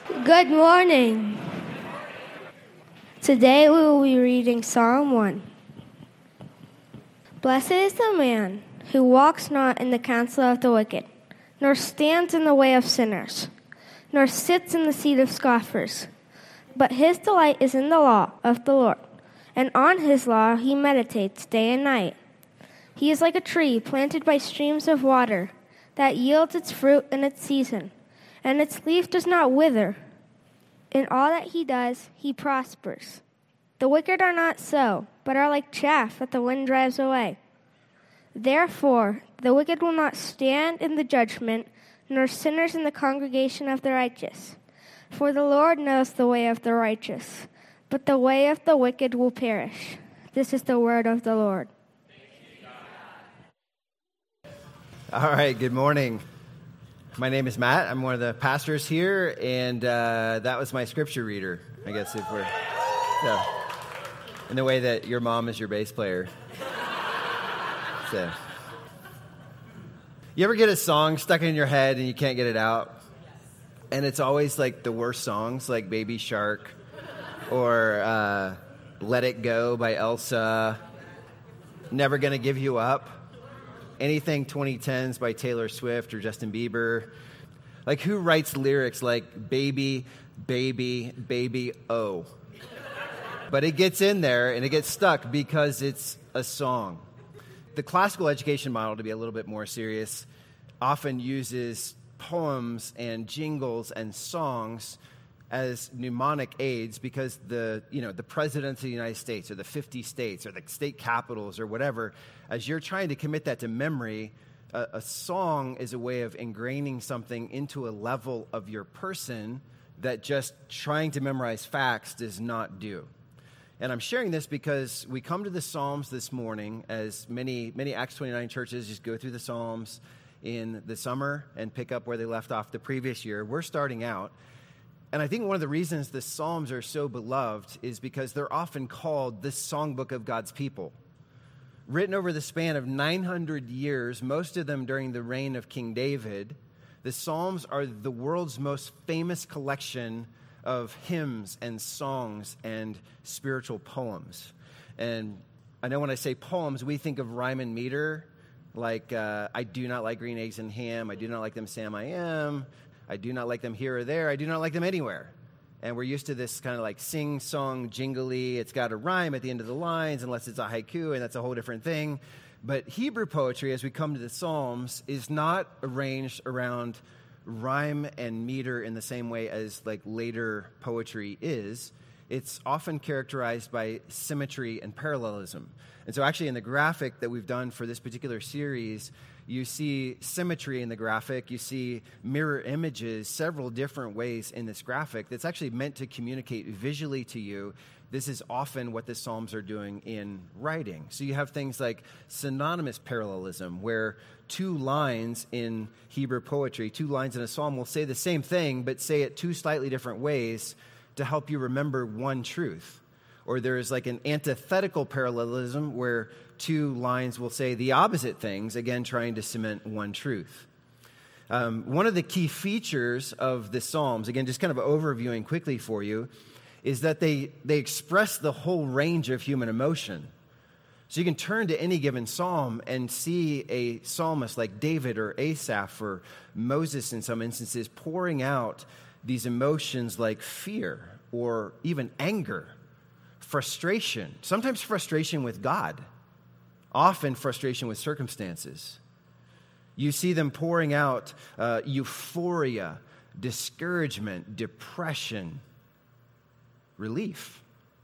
Good morning. Today we will be reading Psalm 1. Blessed is the man who walks not in the counsel of the wicked, nor stands in the way of sinners, nor sits in the seat of scoffers. But his delight is in the law of the Lord, and on his law he meditates day and night. He is like a tree planted by streams of water, that yields its fruit in its season, and its leaf does not wither. In all that he does, he prospers. The wicked are not so, but are like chaff that the wind drives away. Therefore, the wicked will not stand in the judgment, nor sinners in the congregation of the righteous. For the Lord knows the way of the righteous, but the way of the wicked will perish. This is the word of the Lord. All right, good morning. My name is Matt. I'm one of the pastors here, and that was my scripture reader, I guess, if we're in the way that your mom is your bass player. So, you ever get a song stuck in your head and you can't get it out? And it's always like the worst songs, like Baby Shark or Let It Go by Elsa, Never Gonna Give You Up. Anything 2010s by Taylor Swift or Justin Bieber. Like, who writes lyrics like baby, baby, baby, oh? But it gets in there and it gets stuck because it's a song. The classical education model, to be a little bit more serious, often uses poems and jingles and songs as mnemonic aids because the presidents of the United States or the 50 states or the state capitals or whatever, as you're trying to commit that to memory, a song is a way of ingraining something into a level of your person that just trying to memorize facts does not do. And I'm sharing this because we come to the Psalms this morning, as many Acts 29 churches just go through the Psalms in the summer and pick up where they left off the previous year. We're starting out. And I think one of the reasons the Psalms are so beloved is because they're often called the songbook of God's people. Written over the span of 900 years, most of them during the reign of King David, the Psalms are the world's most famous collection of hymns and songs and spiritual poems. And I know when I say poems, we think of rhyme and meter, like I do not like green eggs and ham, I do not like them Sam I am, I do not like them here or there. I do not like them anywhere. And we're used to this kind of like sing-song, jingly. It's got a rhyme at the end of the lines, unless it's a haiku, and that's a whole different thing. But Hebrew poetry, as we come to the Psalms, is not arranged around rhyme and meter in the same way as like later poetry is. It's often characterized by symmetry and parallelism. And so actually in the graphic that we've done for this particular series, you see symmetry in the graphic, you see mirror images, several different ways in this graphic that's actually meant to communicate visually to you. This is often what the Psalms are doing in writing. So you have things like synonymous parallelism, where two lines in Hebrew poetry, two lines in a psalm will say the same thing, but say it two slightly different ways to help you remember one truth. Or there's like an antithetical parallelism where two lines will say the opposite things, again, trying to cement one truth. One of the key features of the Psalms, again, just kind of overviewing quickly for you, is that they express the whole range of human emotion. So you can turn to any given psalm and see a psalmist like David or Asaph or Moses in some instances pouring out these emotions like fear or even anger, frustration, sometimes frustration with God, often frustration with circumstances. You see them pouring out euphoria, discouragement, depression, relief.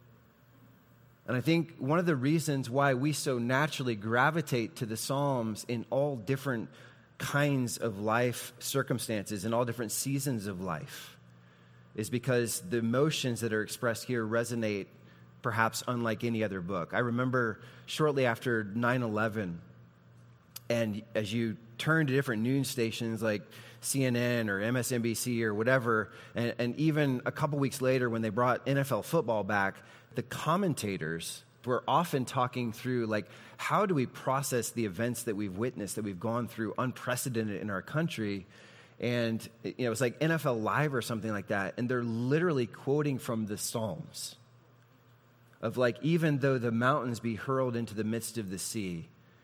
And I think one of the reasons why we so naturally gravitate to the Psalms in all different kinds of life circumstances, in all different seasons of life, is because the emotions that are expressed here resonate perhaps unlike any other book. I remember shortly after 9/11, and as you turn to different news stations like CNN or MSNBC or whatever, and even a couple weeks later when they brought NFL football back, the commentators were often talking through, like, how do we process the events that we've witnessed, that we've gone through, unprecedented in our country? and it's like NFL Live or something like that, and they're literally quoting from the Psalms of like, even though the mountains be hurled into the midst of the sea,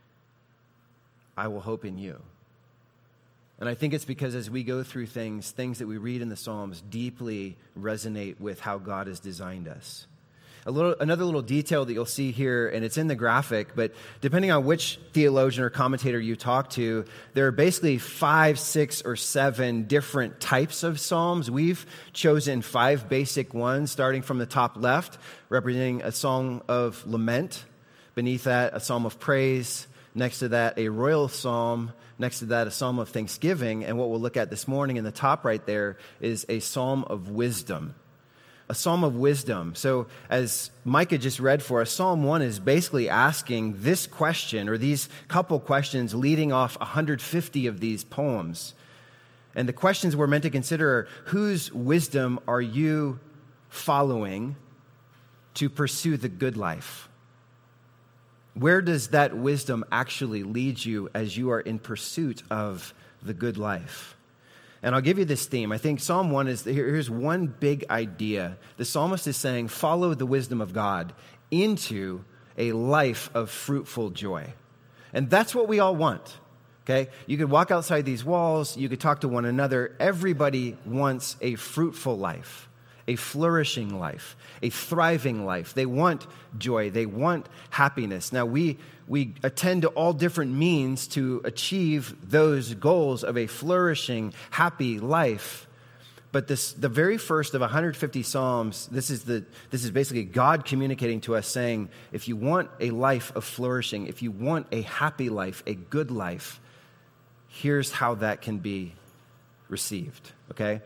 I will hope in you. And I think it's because as we go through things that we read in the Psalms deeply resonate with how God has designed us. Another little detail that you'll see here, and it's in the graphic, but depending on which theologian or commentator you talk to, there are basically 5, 6, or 7 different types of psalms. We've chosen 5 basic ones, starting from the top left, representing a song of lament. Beneath that, a psalm of praise. Next to that, a royal psalm. Next to that, a psalm of thanksgiving. And what we'll look at this morning in the top right there is a psalm of wisdom. A psalm of wisdom. So as Micah just read for us, Psalm 1 is basically asking this question, or these couple questions leading off 150 of these poems. And the questions we're meant to consider are, whose wisdom are you following to pursue the good life? Where does that wisdom actually lead you as you are in pursuit of the good life? And I'll give you this theme. I think Psalm 1 here's one big idea. The psalmist is saying, follow the wisdom of God into a life of fruitful joy. And that's what we all want, okay? You could walk outside these walls. You could talk to one another. Everybody wants a fruitful life, a flourishing life, a thriving life. They want joy. They want happiness. Now, we attend to all different means to achieve those goals of a flourishing, happy life. But the very first of 150 Psalms, this is basically God communicating to us saying, if you want a life of flourishing, if you want a happy life, a good life, here's how that can be received, okay?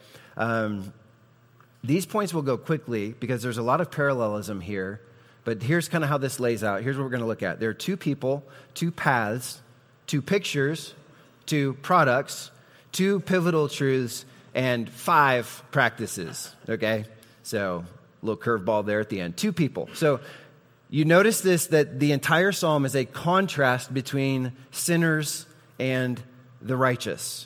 These points will go quickly because there's a lot of parallelism here, but here's kind of how this lays out. Here's what we're going to look at. There are 2 people, 2 paths, 2 pictures, 2 products, 2 pivotal truths, and 5 practices, okay? So a little curveball there at the end. 2 people. So you notice this, that the entire psalm is a contrast between sinners and the righteous.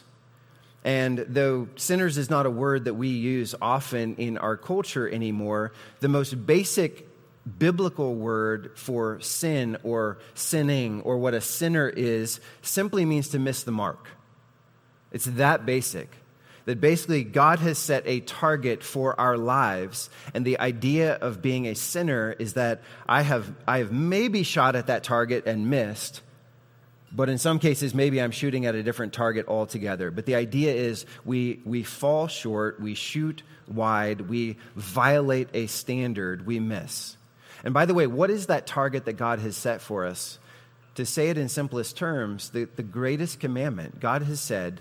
And though sinners is not a word that we use often in our culture anymore, the most basic biblical word for sin or sinning or what a sinner is simply means to miss the mark. It's that basic. That basically God has set a target for our lives, and the idea of being a sinner is that I have maybe shot at that target and missed, but in some cases, maybe I'm shooting at a different target altogether. But the idea is we fall short, we shoot wide, we violate a standard, we miss. And by the way, what is that target that God has set for us? To say it in simplest terms, the greatest commandment, God has said,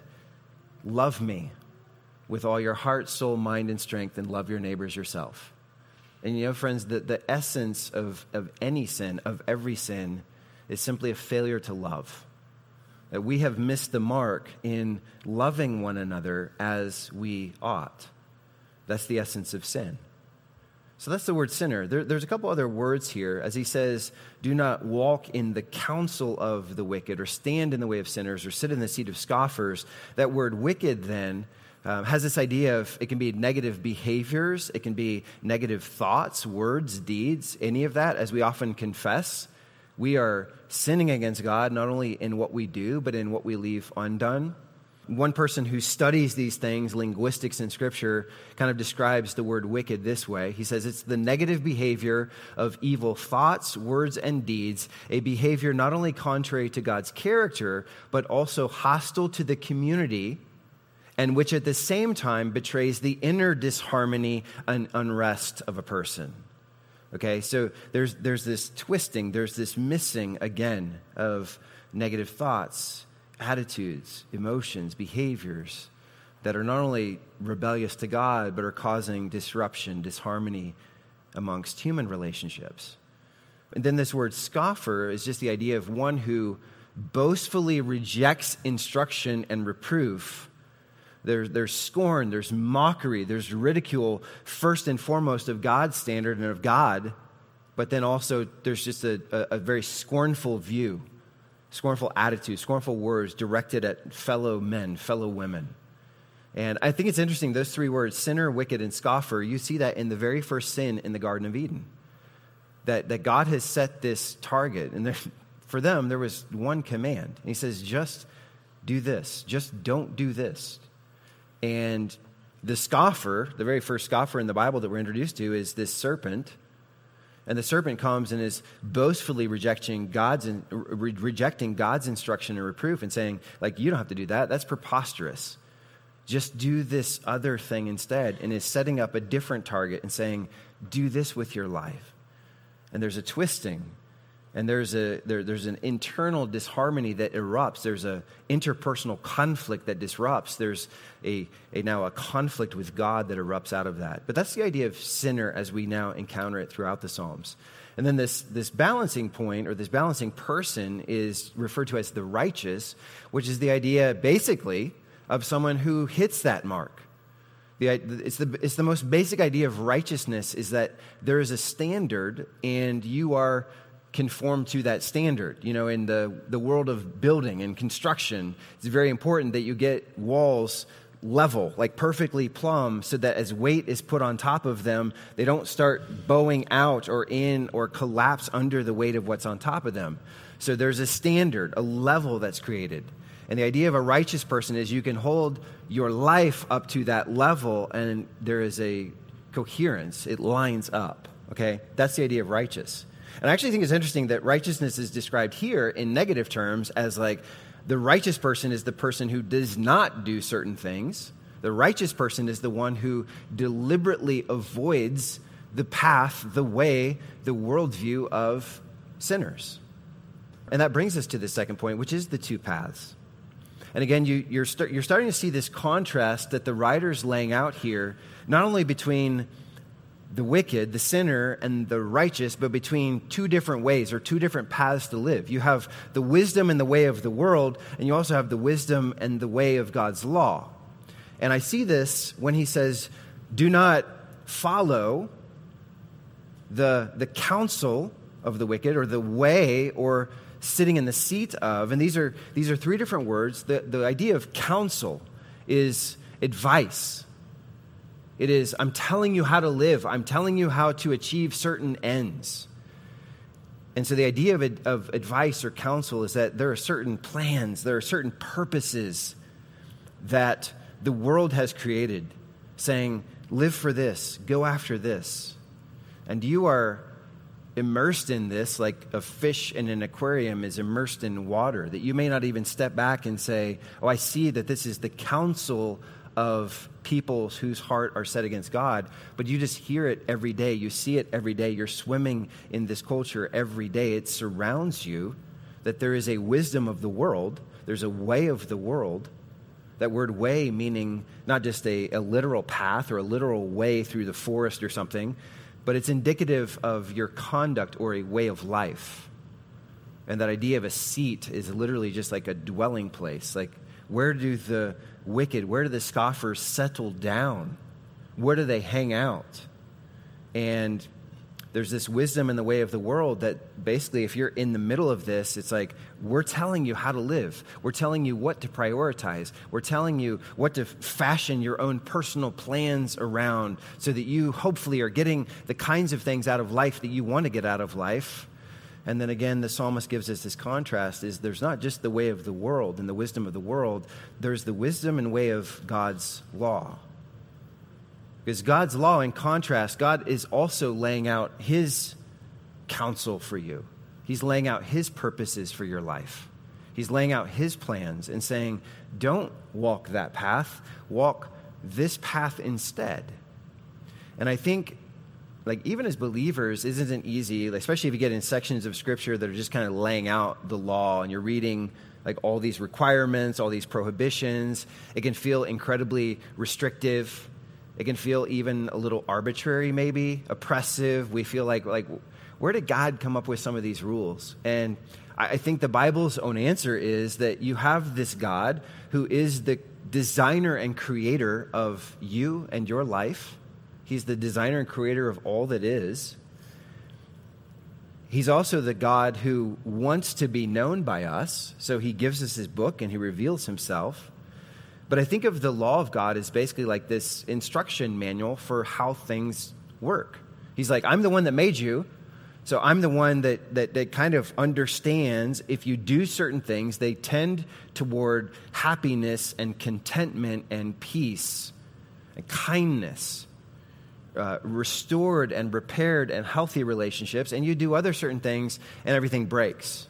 love me with all your heart, soul, mind, and strength, and love your neighbors yourself. And friends, the essence of any sin, of every sin, is simply a failure to love. That we have missed the mark in loving one another as we ought. That's the essence of sin. So that's the word sinner. There's a couple other words here. As he says, do not walk in the counsel of the wicked, or stand in the way of sinners, or sit in the seat of scoffers. That word wicked then has this idea of, it can be negative behaviors, it can be negative thoughts, words, deeds, any of that. As we often confess, we are sinning against God, not only in what we do, but in what we leave undone. One person who studies these things, linguistics in Scripture, kind of describes the word wicked this way. He says it's the negative behavior of evil thoughts, words, and deeds, a behavior not only contrary to God's character, but also hostile to the community, and which at the same time betrays the inner disharmony and unrest of a person. Okay, so there's this twisting, there's this missing, again, of negative thoughts, attitudes, emotions, behaviors that are not only rebellious to God, but are causing disruption, disharmony amongst human relationships. And then this word scoffer is just the idea of one who boastfully rejects instruction and reproof. There's scorn, there's mockery, there's ridicule, first and foremost of God's standard and of God, but then also there's just a very scornful view, scornful attitude, scornful words directed at fellow men, fellow women. And I think it's interesting, those three words, sinner, wicked, and scoffer, you see that in the very first sin in the Garden of Eden. That God has set this target, and for them, there was one command. And he says, just do this. Just don't do this. And the scoffer, the very first scoffer in the Bible that we're introduced to is this serpent. And the serpent comes and is boastfully rejecting God's instruction and reproof and saying, like, you don't have to do that. That's preposterous. Just do this other thing instead, and is setting up a different target and saying, do this with your life. And there's a twisting, and there's an internal disharmony that erupts. There's a interpersonal conflict that disrupts. There's now a conflict with God that erupts out of that. But that's the idea of sinner as we now encounter it throughout the Psalms. And then this balancing point, or this balancing person, is referred to as the righteous, which is the idea basically of someone who hits that mark. It's the most basic idea of righteousness, is that there is a standard and you are conformed to that standard. You know, in the world of building and construction, it's very important that you get walls level, like perfectly plumb, so that as weight is put on top of them, they don't start bowing out or in or collapse under the weight of what's on top of them. So there's a standard, a level that's created. And the idea of a righteous person is you can hold your life up to that level and there is a coherence. It lines up, okay? That's the idea of righteous. And I actually think it's interesting that righteousness is described here in negative terms as like the righteous person is the person who does not do certain things. The righteous person is the one who deliberately avoids the path, the way, the worldview of sinners. And that brings us to the second point, which is the two paths. And again, you're starting to see this contrast that the writer's laying out here, not only between the wicked, the sinner, and the righteous, but between two different ways or two different paths to live. You have the wisdom and the way of the world, and you also have the wisdom and the way of God's law. And I see this when he says, do not follow the counsel of the wicked, or the way, or sitting in the seat of. And these are three different words. The idea of counsel is advice. It is, I'm telling you how to live. I'm telling you how to achieve certain ends. And so the idea of advice or counsel is that there are certain plans, there are certain purposes that the world has created, saying, live for this, go after this. And you are immersed in this like a fish in an aquarium is immersed in water, that you may not even step back and say, oh, I see that this is the counsel of people whose heart are set against God, but you just hear it every day. You see it every day. You're swimming in this culture every day. It surrounds you, that there is a wisdom of the world. There's a way of the world. That word way meaning not just a literal path or a literal way through the forest or something, but it's indicative of your conduct or a way of life. And that idea of a seat is literally just like a dwelling place. Like, where do the wicked, where do the scoffers settle down? Where do they hang out? And there's this wisdom in the way of the world that basically, if you're in the middle of this, it's like, we're telling you how to live. We're telling you what to prioritize. We're telling you what to fashion your own personal plans around so that you hopefully are getting the kinds of things out of life that you want to get out of life. And then again, the psalmist gives us this contrast, is there's not just the way of the world and the wisdom of the world, there's the wisdom and way of God's law. Because God's law, in contrast, God is also laying out his counsel for you. He's laying out his purposes for your life. He's laying out his plans and saying, don't walk that path, walk this path instead. And I think, like, even as believers, it isn't easy, especially if you get in sections of Scripture that are just kind of laying out the law and you're reading like all these requirements, all these prohibitions. It can feel incredibly restrictive. It can feel even a little arbitrary, maybe, oppressive. We feel like where did God come up with some of these rules? And I think the Bible's own answer is that you have this God who is the designer and creator of you and your life. He's the designer and creator of all that is. He's also the God who wants to be known by us, so he gives us his book and he reveals himself. But I think of the law of God as basically like this instruction manual for how things work. He's like, I'm the one that made you, so I'm the one that kind of understands if you do certain things, they tend toward happiness and contentment and peace and kindness, restored and repaired and healthy relationships, and you do other certain things and everything breaks.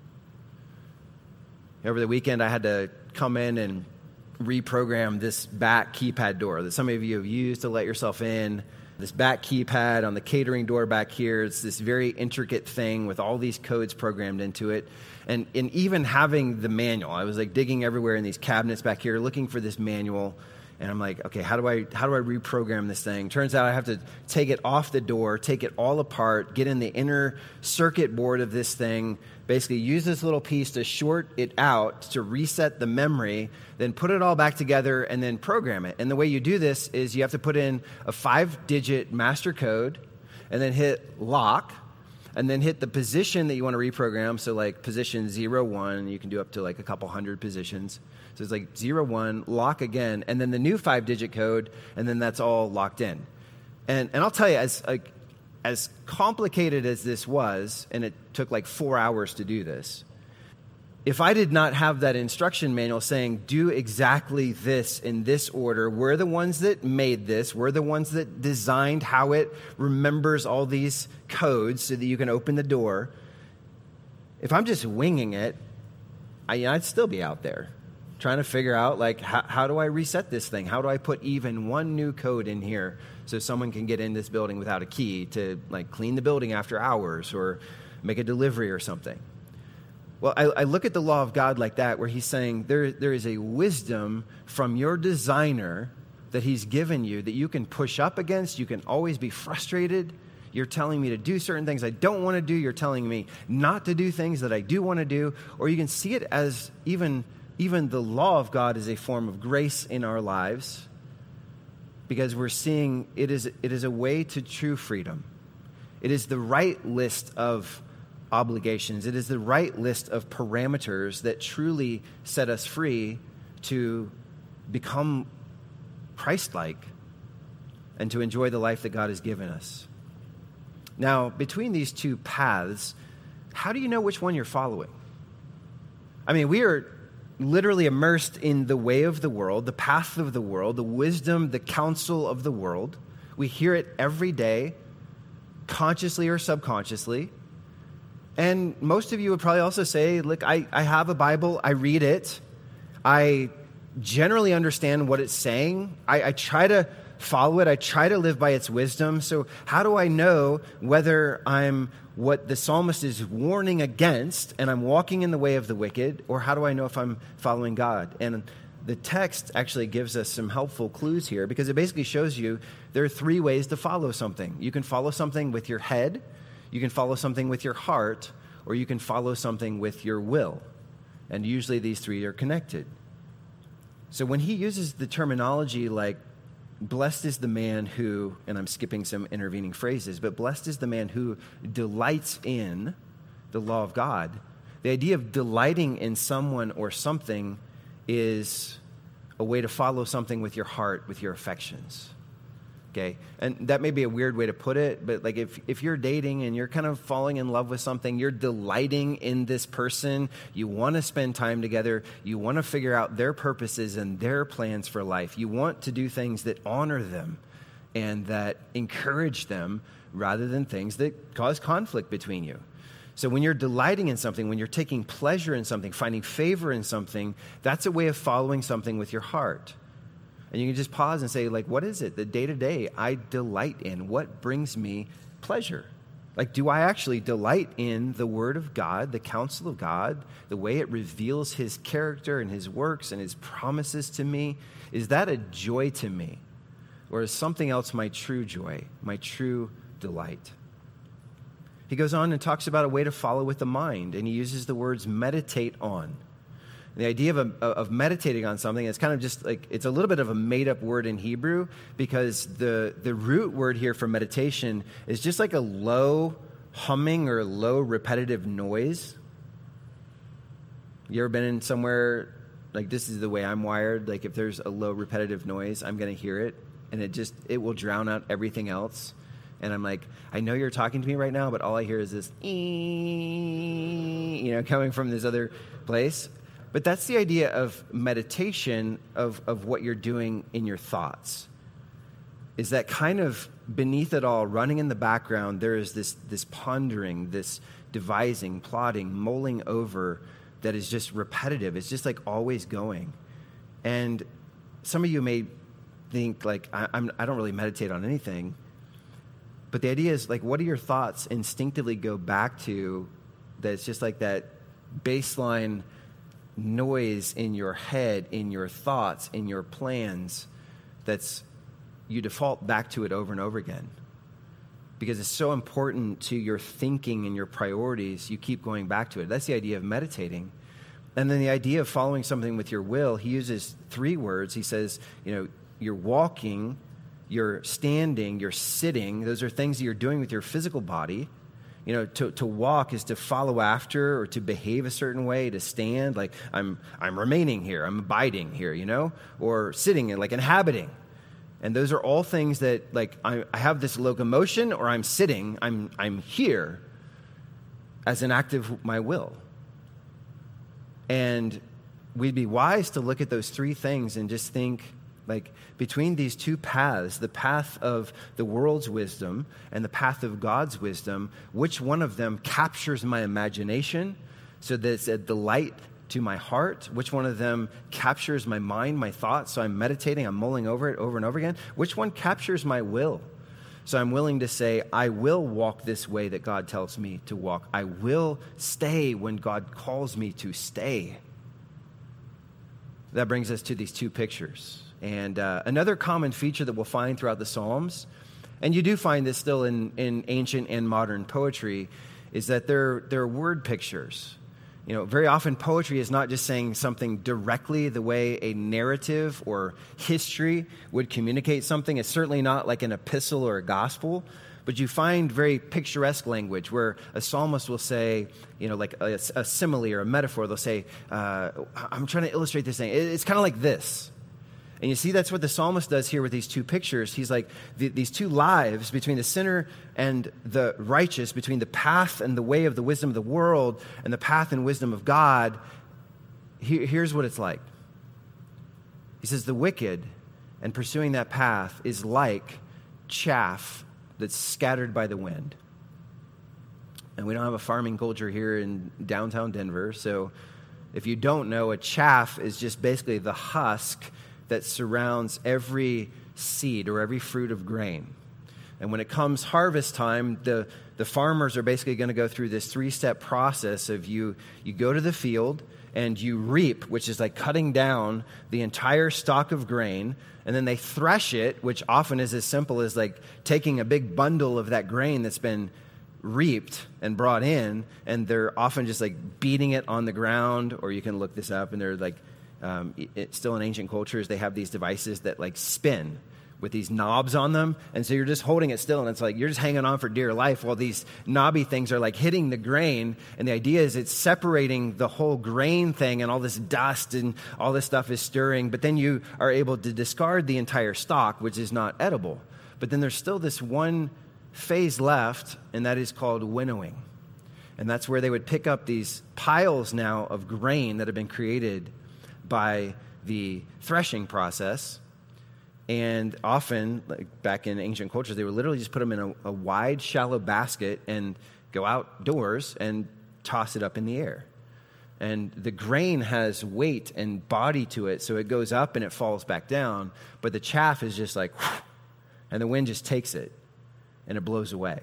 Over the weekend, I had to come in and reprogram this back keypad door that some of you have used to let yourself in. This back keypad on the catering door back here, it's this very intricate thing with all these codes programmed into it. And even having the manual, I was like digging everywhere in these cabinets back here looking for this manual. And I'm like, okay, how do I reprogram this thing? Turns out I have to take it off the door, take it all apart, get in the inner circuit board of this thing, basically use this little piece to short it out to reset the memory, then put it all back together and then program it. And the way you do this is you have to put in a 5-digit master code and then hit lock and then hit the position that you want to reprogram. So like position 01, you can do up to like a couple hundred positions. So it's like 01, lock again, and then the new 5-digit code, and then that's all locked in. And I'll tell you, as complicated as this was, and it took like 4 hours to do this, if I did not have that instruction manual saying, do exactly this in this order, we're the ones that made this, we're the ones that designed how it remembers all these codes so that you can open the door. If I'm just winging it, I'd still be out there trying to figure out, like, how do I reset this thing? How do I put even one new code in here so someone can get in this building without a key to, like, clean the building after hours or make a delivery or something? Well, I look at the law of God like that, where he's saying there is a wisdom from your designer that he's given you that you can push up against. You can always be frustrated. You're telling me to do certain things I don't want to do. You're telling me not to do things that I do want to do. Or you can see it as even the law of God is a form of grace in our lives, because we're seeing it is a way to true freedom. It is the right list of obligations. It is the right list of parameters that truly set us free to become Christ-like and to enjoy the life that God has given us. Now, between these two paths, how do you know which one you're following? I mean, we are literally immersed in the way of the world, the path of the world, the wisdom, the counsel of the world. We hear it every day, consciously or subconsciously. And most of you would probably also say, look, I have a Bible, I read it, I generally understand what it's saying, I try to follow it, I try to live by its wisdom. So how do I know whether I'm what the psalmist is warning against and I'm walking in the way of the wicked, or how do I know if I'm following God? And the text actually gives us some helpful clues here, because it basically shows you there are 3 ways to follow something. You can follow something with your head, you can follow something with your heart, or you can follow something with your will. And usually these 3 are connected. So when he uses the terminology like, blessed is the man who, and I'm skipping some intervening phrases, but blessed is the man who delights in the law of God. The idea of delighting in someone or something is a way to follow something with your heart, with your affections. Okay? And that may be a weird way to put it, but like if you're dating and you're kind of falling in love with something, you're delighting in this person, you want to spend time together, you want to figure out their purposes and their plans for life. You want to do things that honor them and that encourage them rather than things that cause conflict between you. So when you're delighting in something, when you're taking pleasure in something, finding favor in something, that's a way of following something with your heart. And you can just pause and say, like, what is it that day to day I delight in? What brings me pleasure? Like, do I actually delight in the Word of God, the counsel of God, the way it reveals His character and His works and His promises to me? Is that a joy to me? Or is something else my true joy, my true delight? He goes on and talks about a way to follow with the mind, and he uses the words meditate on. The idea of meditating on something is kind of just like, it's a little bit of a made-up word in Hebrew, because the root word here for meditation is just like a low humming or low repetitive noise. You ever been in somewhere like this is the way I'm wired. Like if there's a low repetitive noise, I'm going to hear it, and it will drown out everything else. And I'm like, I know you're talking to me right now, but all I hear is this, coming from this other place. But that's the idea of meditation, of what you're doing in your thoughts. Is that kind of beneath it all, running in the background, there is this pondering, this devising, plotting, mulling over that is just repetitive. It's just like always going. And some of you may think like, I don't really meditate on anything. But the idea is like, what do your thoughts instinctively go back to that's just like that baseline noise in your head, in your thoughts, in your plans, that's you default back to it over and over again. Because it's so important to your thinking and your priorities, you keep going back to it. That's the idea of meditating. And then the idea of following something with your will, he uses 3 words. He says, you're walking, you're standing, you're sitting. Those are things that you're doing with your physical body. To walk is to follow after or to behave a certain way, to stand, like I'm remaining here, I'm abiding here, or sitting and like inhabiting. And those are all things that like I have this locomotion or I'm sitting, I'm here as an act of my will. And we'd be wise to look at those 3 things and just think, like between these 2 paths, the path of the world's wisdom and the path of God's wisdom, which one of them captures my imagination so that it's a delight to my heart? Which one of them captures my mind, my thoughts, so I'm meditating, I'm mulling over it over and over again? Which one captures my will? So I'm willing to say, I will walk this way that God tells me to walk. I will stay when God calls me to stay. That brings us to these 2 pictures. And another common feature that we'll find throughout the Psalms, and you do find this still in ancient and modern poetry, is that they're word pictures. Very often poetry is not just saying something directly the way a narrative or history would communicate something. It's certainly not like an epistle or a gospel, but you find very picturesque language where a psalmist will say, like a simile or a metaphor. They'll say, I'm trying to illustrate this thing. It's kind of like this. And you see, that's what the psalmist does here with these 2 pictures. He's like, these 2 lives between the sinner and the righteous, between the path and the way of the wisdom of the world and the path and wisdom of God. Here's what it's like. He says, the wicked and pursuing that path is like chaff that's scattered by the wind. And we don't have a farming culture here in downtown Denver. So if you don't know, a chaff is just basically the husk that surrounds every seed or every fruit of grain. And when it comes harvest time, the farmers are basically going to go through this 3-step process of you go to the field and you reap, which is like cutting down the entire stalk of grain, and then they thresh it, which often is as simple as like taking a big bundle of that grain that's been reaped and brought in, and they're often just like beating it on the ground, or you can look this up, and they're like, it's still in ancient cultures, they have these devices that like spin with these knobs on them. And so you're just holding it still, and it's like you're just hanging on for dear life while these knobby things are like hitting the grain. And the idea is it's separating the whole grain thing, and all this dust and all this stuff is stirring. But then you are able to discard the entire stalk, which is not edible. But then there's still this one phase left, and that is called winnowing. And that's where they would pick up these piles now of grain that have been created by the threshing process. And often, like back in ancient cultures, they would literally just put them in a wide, shallow basket and go outdoors and toss it up in the air. And the grain has weight and body to it, so it goes up and it falls back down. But the chaff is just like, whoosh, and the wind just takes it and it blows away.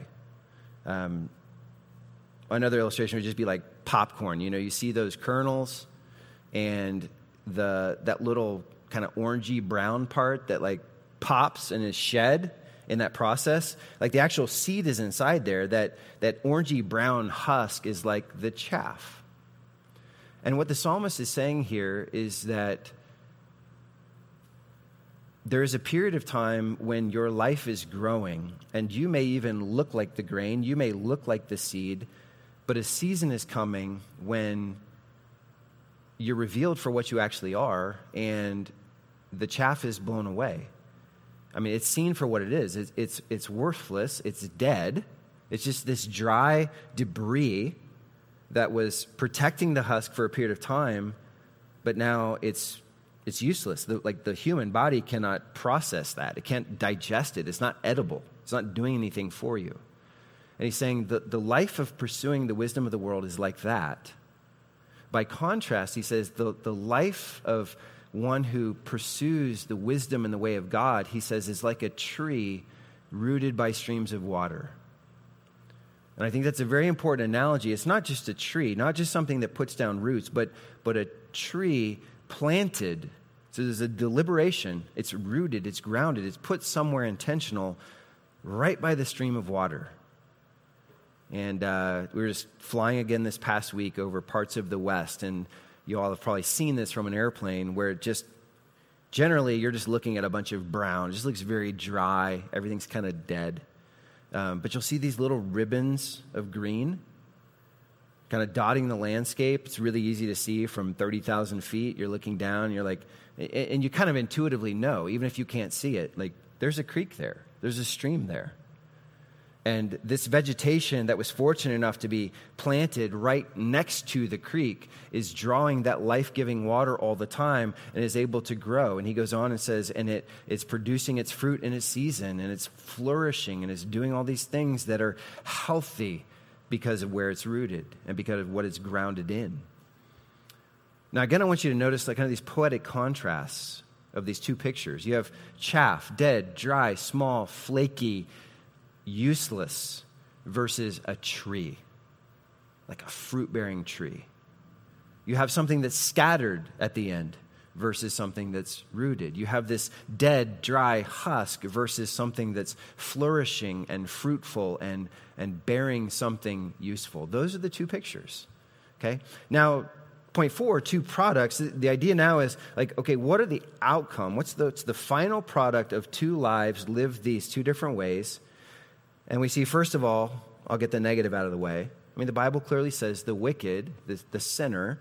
Another illustration would just be like popcorn. You see those kernels and that little kind of orangey brown part that like pops and is shed in that process. Like the actual seed is inside there. That orangey brown husk is like the chaff. And what the psalmist is saying here is that there is a period of time when your life is growing, and you may even look like the grain, you may look like the seed, but a season is coming when you're revealed for what you actually are, and the chaff is blown away. I mean, it's seen for what it is. It's worthless. It's dead. It's just this dry debris that was protecting the husk for a period of time, but now it's useless. The human body cannot process that. It can't digest it. It's not edible. It's not doing anything for you. And he's saying the life of pursuing the wisdom of the world is like that. By contrast, he says the life of one who pursues the wisdom and the way of God, he says, is like a tree rooted by streams of water. And I think that's a very important analogy. It's not just a tree, not just something that puts down roots, but a tree planted. So there's a deliberation. It's rooted, it's grounded, it's put somewhere intentional right by the stream of water. And we were just flying again this past week over parts of the West, and you all have probably seen this from an airplane where it just, generally you're just looking at a bunch of brown. It just looks very dry. Everything's kind of dead. But you'll see these little ribbons of green kind of dotting the landscape. It's really easy to see from 30,000 feet. You're looking down, you're like, and you kind of intuitively know, even if you can't see it, like there's a creek there. There's a stream there. And this vegetation that was fortunate enough to be planted right next to the creek is drawing that life-giving water all the time and is able to grow. And he goes on and says, and it's producing its fruit in its season, and it's flourishing, and it's doing all these things that are healthy because of where it's rooted and because of what it's grounded in. Now, again, I want you to notice like kind of these poetic contrasts of these two pictures. You have chaff, dead, dry, small, flaky, useless, versus a tree, like a fruit-bearing tree. You have something that's scattered at the end versus something that's rooted. You have this dead, dry husk versus something that's flourishing and fruitful and bearing something useful. Those are the two pictures, okay? Now, point 4, two products. The idea now is like, okay, what are the outcome? What's the final product of two lives lived these two different ways? And we see, first of all, I'll get the negative out of the way. I mean, the Bible clearly says the wicked, the sinner,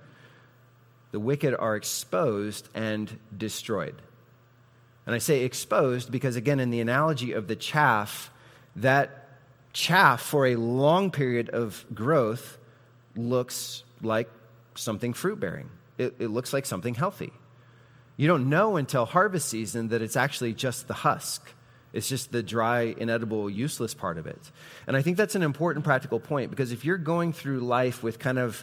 the wicked are exposed and destroyed. And I say exposed because, again, in the analogy of the chaff, that chaff for a long period of growth looks like something fruit-bearing. It looks like something healthy. You don't know until harvest season that it's actually just the husk. It's just the dry, inedible, useless part of it. And I think that's an important practical point, because if you're going through life with kind of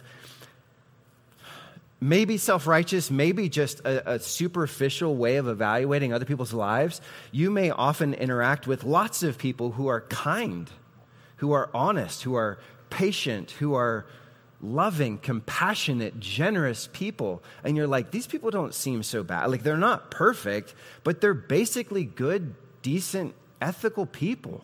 maybe self-righteous, maybe just a superficial way of evaluating other people's lives, you may often interact with lots of people who are kind, who are honest, who are patient, who are loving, compassionate, generous people. And you're like, these people don't seem so bad. Like, they're not perfect, but they're basically good, decent, ethical people.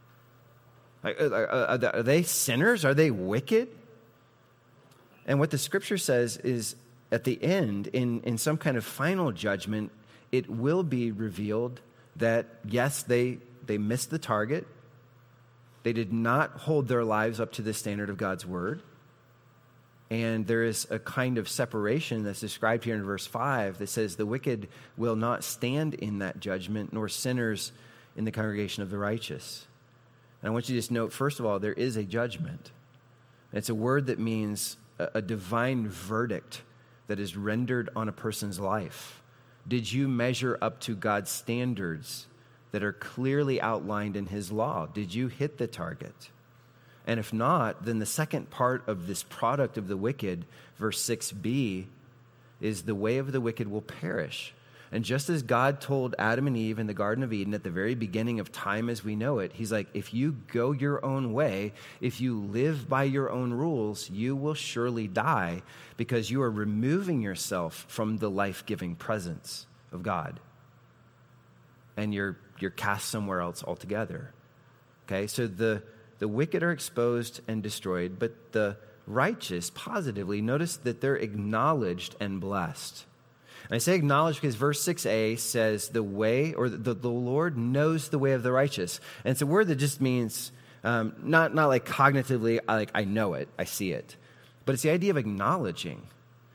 Are they sinners? Are they wicked? And what the scripture says is, at the end, in some kind of final judgment, it will be revealed that, yes, they missed the target. They did not hold their lives up to the standard of God's word. And there is a kind of separation that's described here in verse 5 that says the wicked will not stand in that judgment, nor sinners in the congregation of the righteous. And I want you to just note, first of all, there is a judgment. And it's a word that means a divine verdict that is rendered on a person's life. Did you measure up to God's standards that are clearly outlined in his law? Did you hit the target? And if not, then the second part of this product of the wicked, verse 6b, is the way of the wicked will perish. And just as God told Adam and Eve in the Garden of Eden at the very beginning of time as we know it, he's like, if you go your own way, if you live by your own rules, you will surely die, because you are removing yourself from the life-giving presence of God. And you're cast somewhere else altogether. Okay, so the wicked are exposed and destroyed, but the righteous, positively, notice that they're acknowledged and blessed. And I say acknowledged because verse 6a says the way, or the Lord knows the way of the righteous. And it's a word that just means not like cognitively, like I know it, I see it. But it's the idea of acknowledging.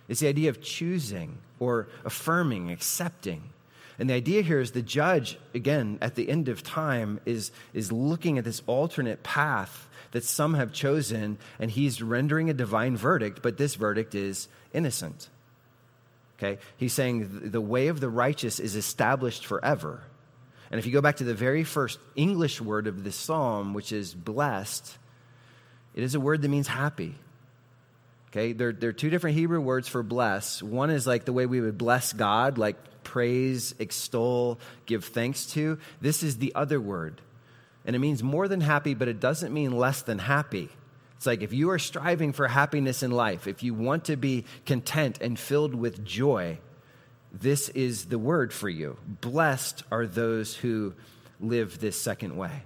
It's the idea of choosing or affirming, accepting. And the idea here is the judge, again, at the end of time, is looking at this alternate path that some have chosen, and he's rendering a divine verdict, but this verdict is innocent. Okay? He's saying the way of the righteous is established forever. And if you go back to the very first English word of this psalm, which is blessed, it is a word that means happy. Okay? There are two different Hebrew words for bless. One is like the way we would bless God, like praise, extol, give thanks to. This is the other word. And it means more than happy, but it doesn't mean less than happy. It's like if you are striving for happiness in life, if you want to be content and filled with joy, this is the word for you. Blessed are those who live this second way.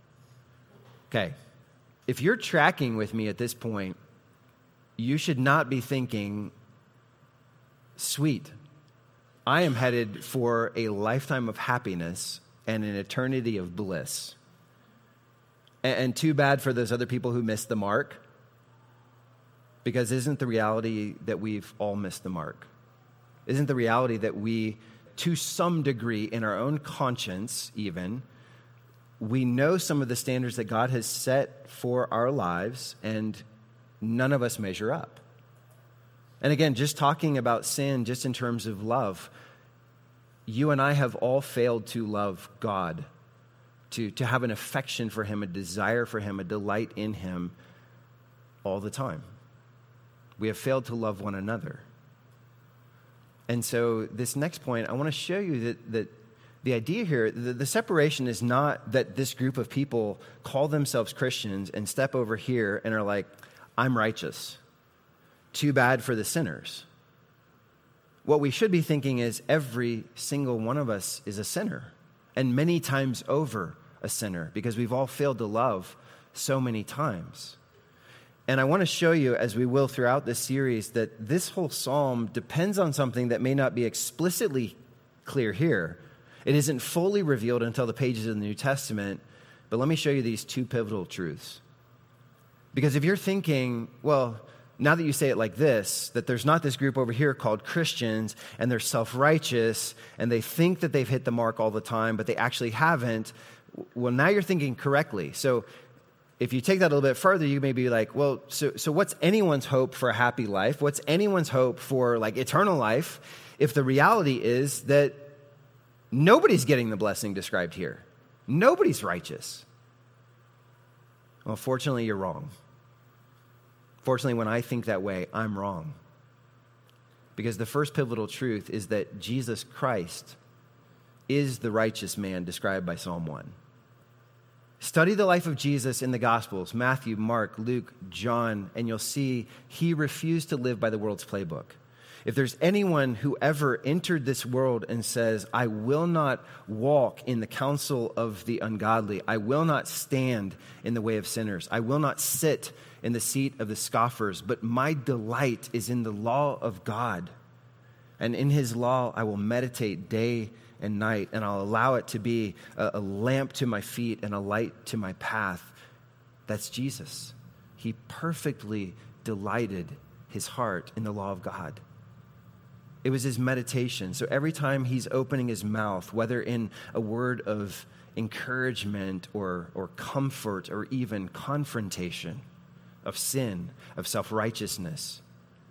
Okay, if you're tracking with me at this point, you should not be thinking, sweet, I am headed for a lifetime of happiness and an eternity of bliss. And too bad for those other people who missed the mark, because isn't the reality that we've all missed the mark? Isn't the reality that we, to some degree, in our own conscience even, we know some of the standards that God has set for our lives, and none of us measure up? And again, just talking about sin, just in terms of love, you and I have all failed to love God, to have an affection for him, a desire for him, a delight in him all the time. We have failed to love one another. And so this next point, I want to show you that the idea here, the separation is not that this group of people call themselves Christians and step over here and are like, I'm righteous. Too bad for the sinners. What we should be thinking is every single one of us is a sinner, and many times over a sinner, because we've all failed to love so many times. And I want to show you, as we will throughout this series, that this whole psalm depends on something that may not be explicitly clear here. It isn't fully revealed until the pages of the New Testament, but let me show you these two pivotal truths. Because if you're thinking, well, now that you say it like this, that there's not this group over here called Christians, and they're self-righteous, and they think that they've hit the mark all the time, but they actually haven't, well, now you're thinking correctly. So if you take that a little bit further, you may be like, well, so what's anyone's hope for a happy life? What's anyone's hope for like eternal life if the reality is that nobody's getting the blessing described here? Nobody's righteous. Well, fortunately, you're wrong. Fortunately, when I think that way, I'm wrong. Because the first pivotal truth is that Jesus Christ is the righteous man described by Psalm 1. Study the life of Jesus in the Gospels, Matthew, Mark, Luke, John, and you'll see he refused to live by the world's playbook. If there's anyone who ever entered this world and says, I will not walk in the counsel of the ungodly, I will not stand in the way of sinners, I will not sit in the seat of the scoffers, but my delight is in the law of God. And in his law I will meditate day and night, and I'll allow it to be a lamp to my feet and a light to my path. That's Jesus. He perfectly delighted his heart in the law of God. It was his meditation. So every time he's opening his mouth, whether in a word of encouragement or comfort or even confrontation of sin, of self-righteousness,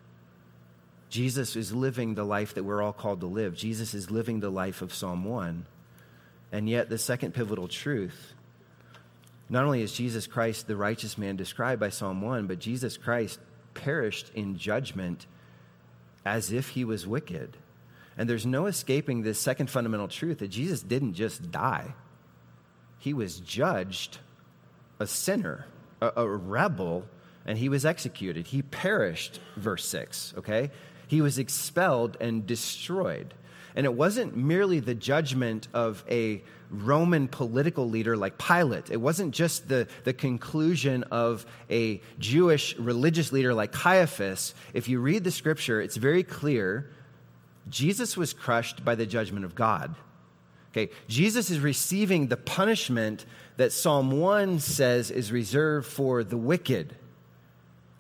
Jesus is living the life that we're all called to live. Jesus is living the life of Psalm 1. And yet the second pivotal truth, not only is Jesus Christ the righteous man described by Psalm 1, but Jesus Christ perished in judgment as if he was wicked. And there's no escaping this second fundamental truth that Jesus didn't just die. He was judged a sinner, a rebel, and he was executed. He perished, verse 6, okay? He was expelled and destroyed. And it wasn't merely the judgment of a Roman political leader like Pilate. It wasn't just the conclusion of a Jewish religious leader like Caiaphas. If you read the scripture, it's very clear Jesus was crushed by the judgment of God. Okay, Jesus is receiving the punishment that Psalm 1 says is reserved for the wicked.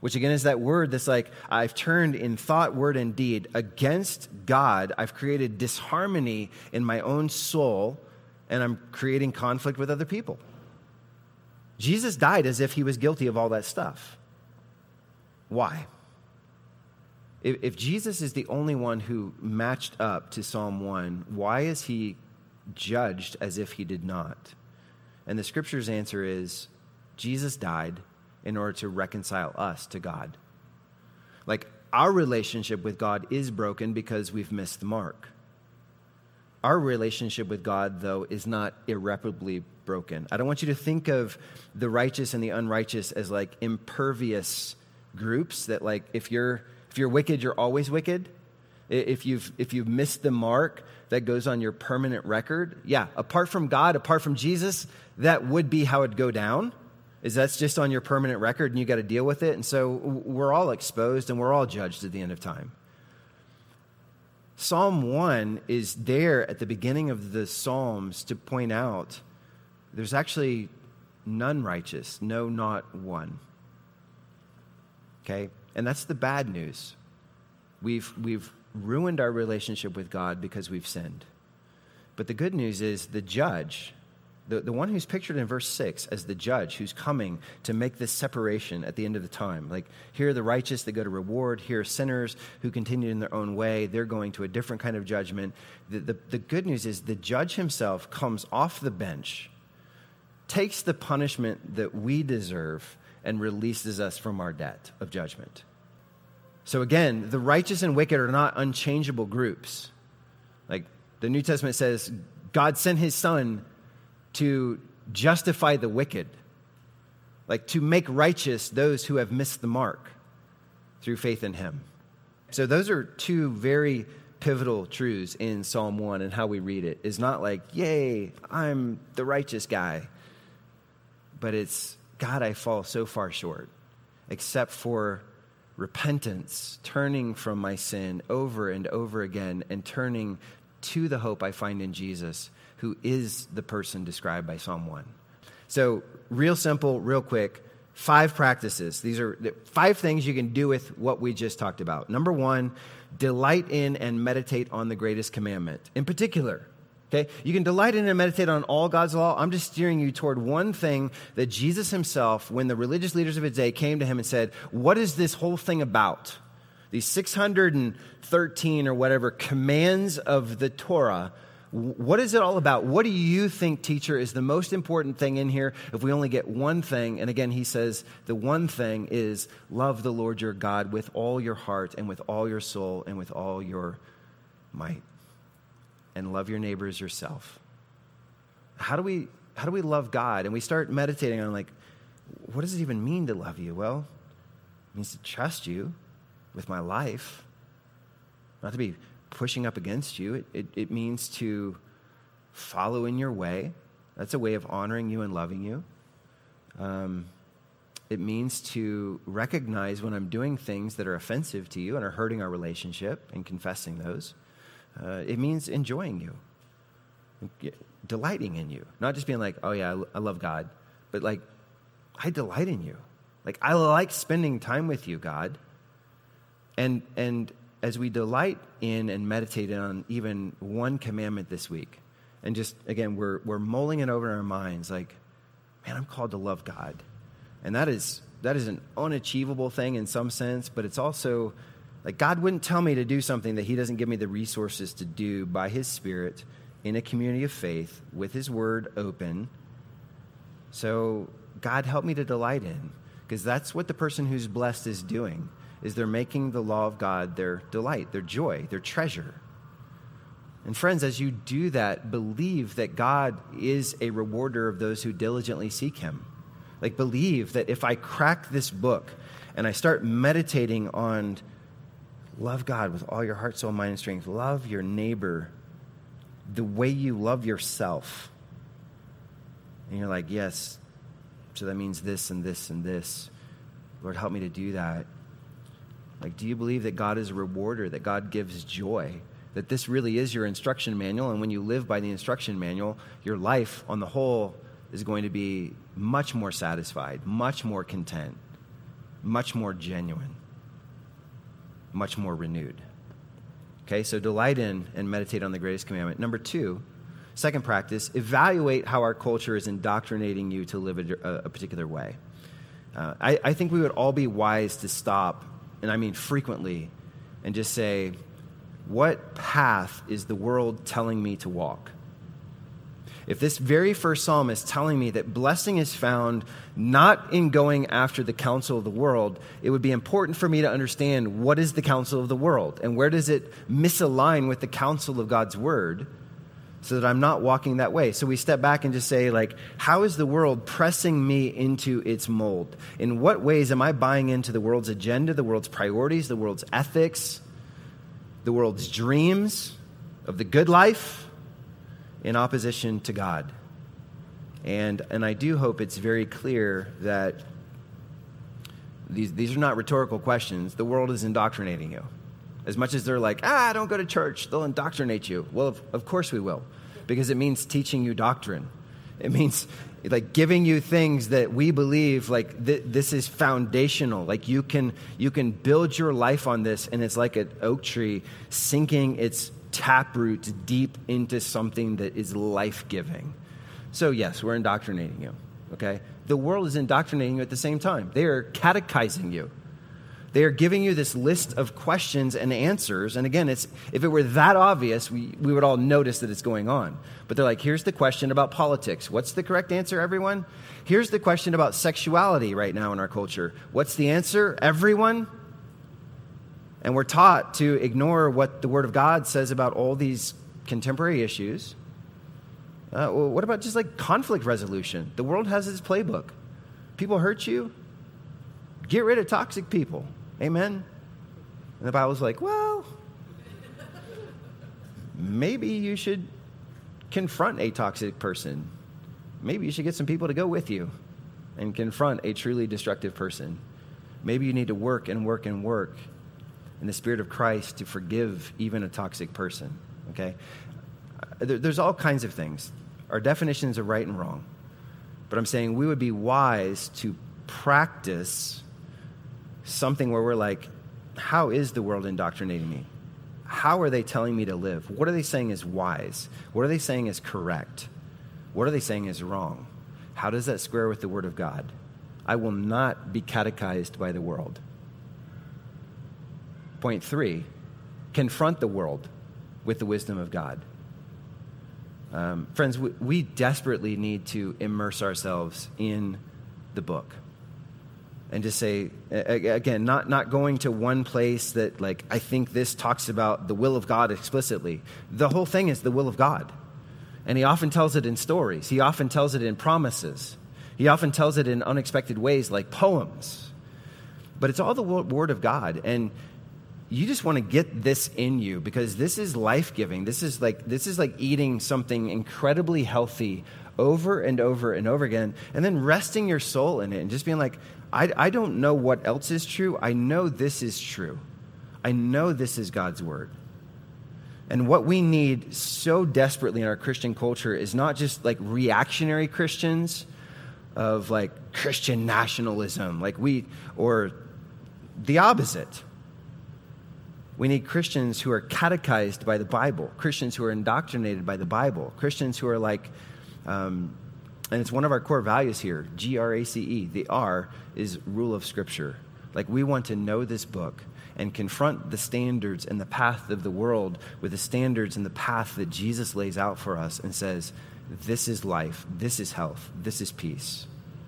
which again is that word that's like, I've turned in thought, word, and deed against God. I've created disharmony in my own soul, and I'm creating conflict with other people. Jesus died as if he was guilty of all that stuff. Why? If Jesus is the only one who matched up to Psalm 1, why is he judged as if he did not? And the scripture's answer is, Jesus died in order to reconcile us to God. Like, our relationship with God is broken because we've missed the mark. Our relationship with God, though, is not irreparably broken. I don't want you to think of the righteous and the unrighteous as like impervious groups that, like, if you're wicked, you're always wicked. If you've missed the mark, that goes on your permanent record. Yeah, apart from God, apart from Jesus, that would be how it'd go down, is that's just on your permanent record and you got to deal with it. And so we're all exposed and we're all judged at the end of time. Psalm 1 is there at the beginning of the Psalms to point out there's actually none righteous, no, not one. Okay? And that's the bad news. We've ruined our relationship with God because we've sinned. But the good news is the judge, the one who's pictured in verse 6 as the judge who's coming to make this separation at the end of the time. Like, here are the righteous that go to reward. Here are sinners who continue in their own way. They're going to a different kind of judgment. The good news is the judge himself comes off the bench, takes the punishment that we deserve, and releases us from our debt of judgment. So again, the righteous and wicked are not unchangeable groups. Like, the New Testament says, God sent his son to justify the wicked, like to make righteous those who have missed the mark through faith in him. So those are two very pivotal truths in Psalm 1, and how we read it is not like, yay, I'm the righteous guy. But it's, God, I fall so far short, except for repentance, turning from my sin over and over again, and turning to the hope I find in Jesus, who is the person described by Psalm 1. So real simple, real quick, 5 practices. These are 5 things you can do with what we just talked about. Number 1, delight in and meditate on the greatest commandment. In particular, okay, you can delight in and meditate on all God's law. I'm just steering you toward one thing that Jesus himself, when the religious leaders of his day came to him and said, what is this whole thing about? These 613 or whatever commands of the Torah, what is it all about? What do you think, teacher, is the most important thing in here if we only get one thing? And again, he says the one thing is love the Lord your God with all your heart and with all your soul and with all your might. And love your neighbor as yourself. How do we love God? And we start meditating on, like, what does it even mean to love you? Well, it means to trust you with my life, not to be pushing up against you. It means to follow in your way. That's a way of honoring you and loving you. It means to recognize when I'm doing things that are offensive to you and are hurting our relationship and confessing those. It means enjoying you, delighting in you, not just being like, oh yeah, I love God, but like, I delight in you. Like, I like spending time with you, God. And as we delight in and meditate on even one commandment this week, and just, again, we're mulling it over in our minds, like, man, I'm called to love God. And that is an unachievable thing in some sense, but it's also, like, God wouldn't tell me to do something that he doesn't give me the resources to do by his Spirit in a community of faith with his word open. So God, help me to delight in, because that's what the person who's blessed is doing, is they're making the law of God their delight, their joy, their treasure. And friends, as you do that, believe that God is a rewarder of those who diligently seek him. Like, believe that if I crack this book and I start meditating on love God with all your heart, soul, mind, and strength, love your neighbor the way you love yourself, and you're like, yes, so that means this and this and this. Lord, help me to do that. Like, do you believe that God is a rewarder, that God gives joy, that this really is your instruction manual, and when you live by the instruction manual, your life on the whole is going to be much more satisfied, much more content, much more genuine, much more renewed. Okay, so delight in and meditate on the greatest commandment. Number 2, second practice, evaluate how our culture is indoctrinating you to live a particular way. I think we would all be wise to stop, and I mean frequently, and just say, what path is the world telling me to walk? If this very first psalm is telling me that blessing is found not in going after the counsel of the world, it would be important for me to understand what is the counsel of the world and where does it misalign with the counsel of God's word so that I'm not walking that way. So we step back and just say, like, how is the world pressing me into its mold? In what ways am I buying into the world's agenda, the world's priorities, the world's ethics, the world's dreams of the good life in opposition to God? And I do hope it's very clear that these are not rhetorical questions. The world is indoctrinating you. As much as they're like, don't go to church, they'll indoctrinate you. Well, of course we will, because it means teaching you doctrine. It means like giving you things that we believe like this is foundational. Like you can build your life on this, and it's like an oak tree sinking its taproot deep into something that is life-giving. So yes, we're indoctrinating you, okay? The world is indoctrinating you at the same time. They are catechizing you. They are giving you this list of questions and answers. And again, if it were that obvious, we would all notice that it's going on. But they're like, here's the question about politics. What's the correct answer, everyone? Here's the question about sexuality right now in our culture. What's the answer, everyone? And we're taught to ignore what the Word of God says about all these contemporary issues. Well, what about just like conflict resolution? The world has its playbook. People hurt you, get rid of toxic people. Amen? And the Bible's like, well, maybe you should confront a toxic person. Maybe you should get some people to go with you and confront a truly destructive person. Maybe you need to work and work and work in the Spirit of Christ to forgive even a toxic person, okay? There's all kinds of things. Our definitions are right and wrong. But I'm saying we would be wise to practice something where we're like, how is the world indoctrinating me? How are they telling me to live? What are they saying is wise? What are they saying is correct? What are they saying is wrong? How does that square with the Word of God? I will not be catechized by the world. Point 3, confront the world with the wisdom of God. Friends, we desperately need to immerse ourselves in the book. And just say, again, not going to one place that, like, I think this talks about the will of God explicitly. The whole thing is the will of God. And he often tells it in stories. He often tells it in promises. He often tells it in unexpected ways, like poems. But it's all the Word of God. And you just want to get this in you because this is life-giving. This is like eating something incredibly healthy over and over and over again, and then resting your soul in it and just being like, I don't know what else is true. I know this is true. I know this is God's word. And what we need so desperately in our Christian culture is not just like reactionary Christians of like Christian nationalism, or the opposite. We need Christians who are catechized by the Bible, Christians who are indoctrinated by the Bible, Christians who are like, and it's one of our core values here, GRACE. The R is rule of Scripture. Like, we want to know this book and confront the standards and the path of the world with the standards and the path that Jesus lays out for us and says, this is life, this is health, this is peace.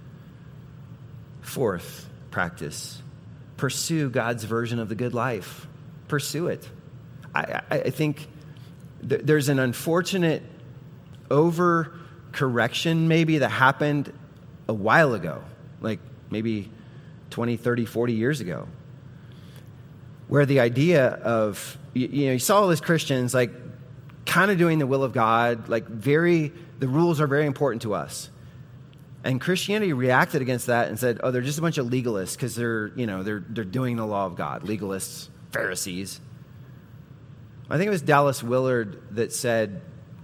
Fourth practice, pursue God's version of the good life. Pursue it. I think there's an unfortunate overcorrection maybe that happened a while ago, like maybe 20, 30, 40 years ago, where the idea of, you saw all these Christians like kind of doing the will of God, like the rules are very important to us. And Christianity reacted against that and said, oh, they're just a bunch of legalists because they're doing the law of God. Legalists, Pharisees. I think it was Dallas Willard that said,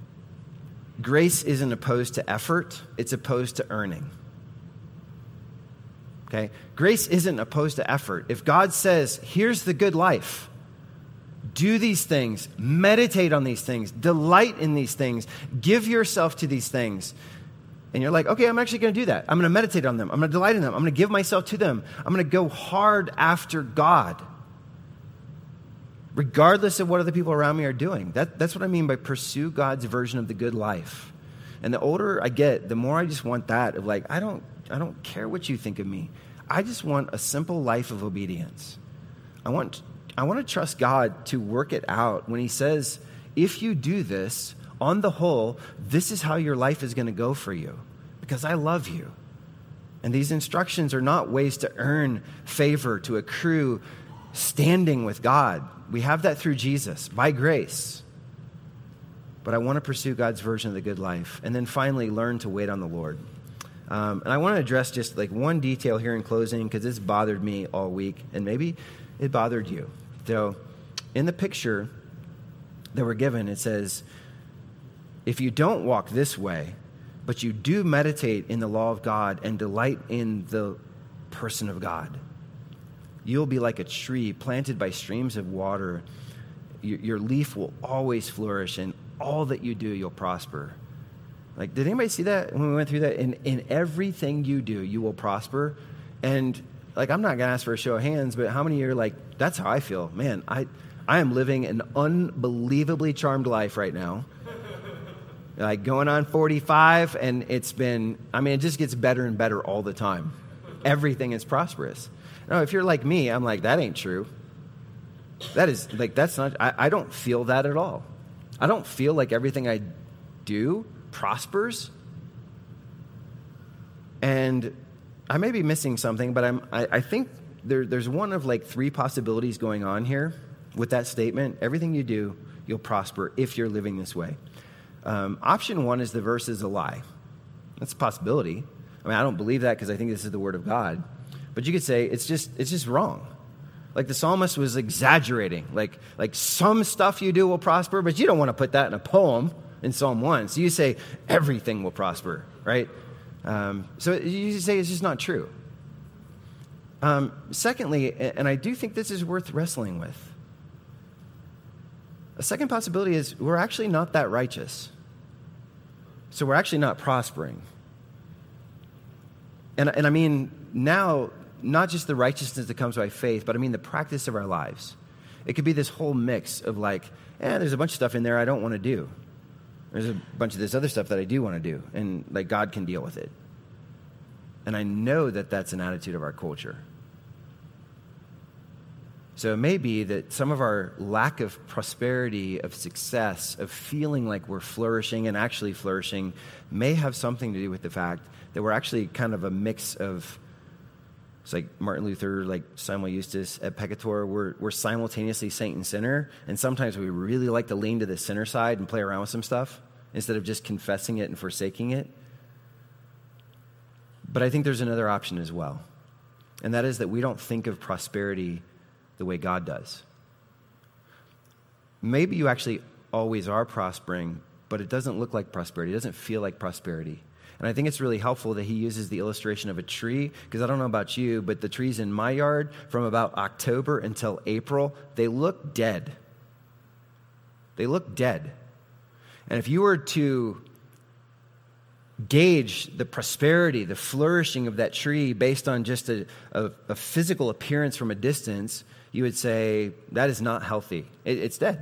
grace isn't opposed to effort, it's opposed to earning. Okay? Grace isn't opposed to effort. If God says, here's the good life, do these things, meditate on these things, delight in these things, give yourself to these things, and you're like, okay, I'm actually going to do that. I'm going to meditate on them. I'm going to delight in them. I'm going to give myself to them. I'm going to go hard after God, regardless of what other people around me are doing. That's what I mean by pursue God's version of the good life. And the older I get, the more I just want that of like, I don't care what you think of me. I just want a simple life of obedience. I want to trust God to work it out when he says, if you do this, on the whole, this is how your life is going to go for you because I love you. And these instructions are not ways to earn favor, to accrue standing with God. We have that through Jesus, by grace. But I want to pursue God's version of the good life. And then finally, learn to wait on the Lord. And I want to address just like one detail here in closing because it's bothered me all week, and maybe it bothered you. So in the picture that we're given, it says, if you don't walk this way, but you do meditate in the law of God and delight in the person of God, you'll be like a tree planted by streams of water. Your leaf will always flourish, and all that you do, you'll prosper. Like, did anybody see that when we went through that? In everything you do, you will prosper. And like, I'm not going to ask for a show of hands, but how many of you are like, that's how I feel. Man, I am living an unbelievably charmed life right now. Like going on 45, and it just gets better and better all the time. Everything is prosperous. Now, if you're like me, I'm like, that ain't true. That's not, I don't feel that at all. I don't feel like everything I do prospers. And I may be missing something, but I think there's one of like three possibilities going on here with that statement. Everything you do, you'll prosper if you're living this way. Option one is the verse is a lie. That's a possibility. I mean, I don't believe that because I think this is the word of God. But you could say it's just wrong. Like the psalmist was exaggerating. Like some stuff you do will prosper, but you don't want to put that in a poem in Psalm 1. So you say everything will prosper, right? So you say it's just not true. Secondly, and I do think this is worth wrestling with, a second possibility is we're actually not that righteous. So we're actually not prospering. And I mean now, not just the righteousness that comes by faith, but I mean the practice of our lives. It could be this whole mix of like, there's a bunch of stuff in there I don't want to do. There's a bunch of this other stuff that I do want to do, and like God can deal with it. And I know that that's an attitude of our culture. So it may be that some of our lack of prosperity, of success, of feeling like we're flourishing and actually flourishing may have something to do with the fact that we're actually kind of a mix of, it's like Martin Luther, like Samuel Eustace at Peccator, we're simultaneously saint and sinner, and sometimes we really like to lean to the sinner side and play around with some stuff instead of just confessing it and forsaking it. But I think there's another option as well, and that is that we don't think of prosperity the way God does. Maybe you actually always are prospering, but it doesn't look like prosperity. It doesn't feel like prosperity. And I think it's really helpful that he uses the illustration of a tree, because I don't know about you, but the trees in my yard from about October until April, they look dead. They look dead. And if you were to gauge the prosperity, the flourishing of that tree based on just a physical appearance from a distance, you would say, that is not healthy. It's dead.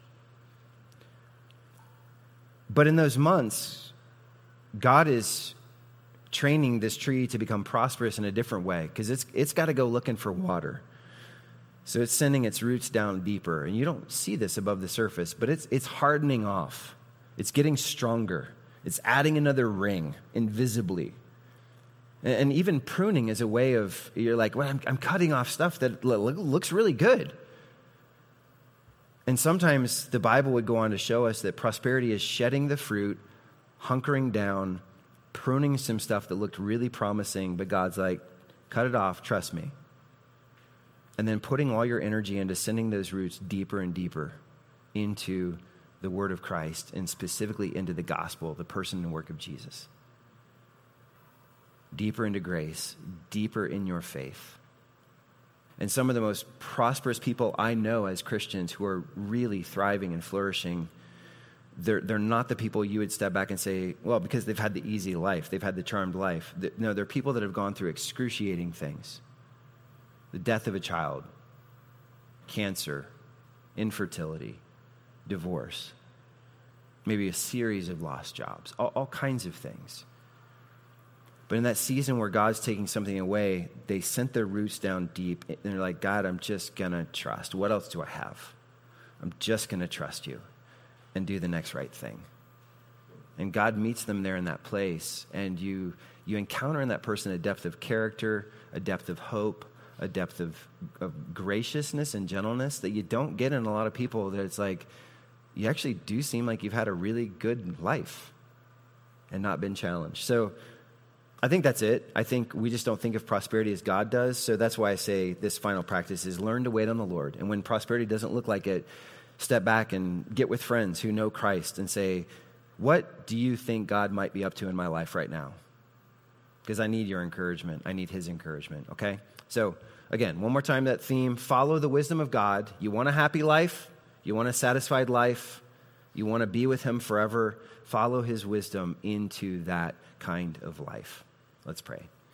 But in those months, God is training this tree to become prosperous in a different way, because it's got to go looking for water. So it's sending its roots down deeper. And you don't see this above the surface, but it's hardening off. It's getting stronger. It's adding another ring invisibly. And even pruning is a way of, you're like, well, I'm cutting off stuff that looks really good. And sometimes the Bible would go on to show us that prosperity is shedding the fruit, hunkering down, pruning some stuff that looked really promising, but God's like, cut it off, trust me. And then putting all your energy into sending those roots deeper and deeper into the word of Christ, and specifically into the gospel, the person and work of Jesus. deeper into grace, deeper in your faith. And some of the most prosperous people I know as Christians who are really thriving and flourishing, they're not the people you would step back and say, well, because they've had the easy life, they've had the charmed life. No, they're people that have gone through excruciating things. The death of a child, cancer, infertility, divorce, maybe a series of lost jobs, all kinds of things. But in that season where God's taking something away, they sent their roots down deep, and they're like, God, I'm just going to trust. What else do I have? I'm just going to trust you and do the next right thing. And God meets them there in that place, and you encounter in that person a depth of character, a depth of hope, a depth of graciousness and gentleness that you don't get in a lot of people, that it's like, you actually do seem like you've had a really good life and not been challenged. So I think that's it. I think we just don't think of prosperity as God does. So that's why I say this final practice is learn to wait on the Lord. And when prosperity doesn't look like it, step back and get with friends who know Christ and say, what do you think God might be up to in my life right now? Because I need your encouragement. I need his encouragement, okay? So again, one more time, that theme, follow the wisdom of God. You want a happy life? You want a satisfied life? You want to be with him forever? Follow his wisdom into that kind of life. Let's pray.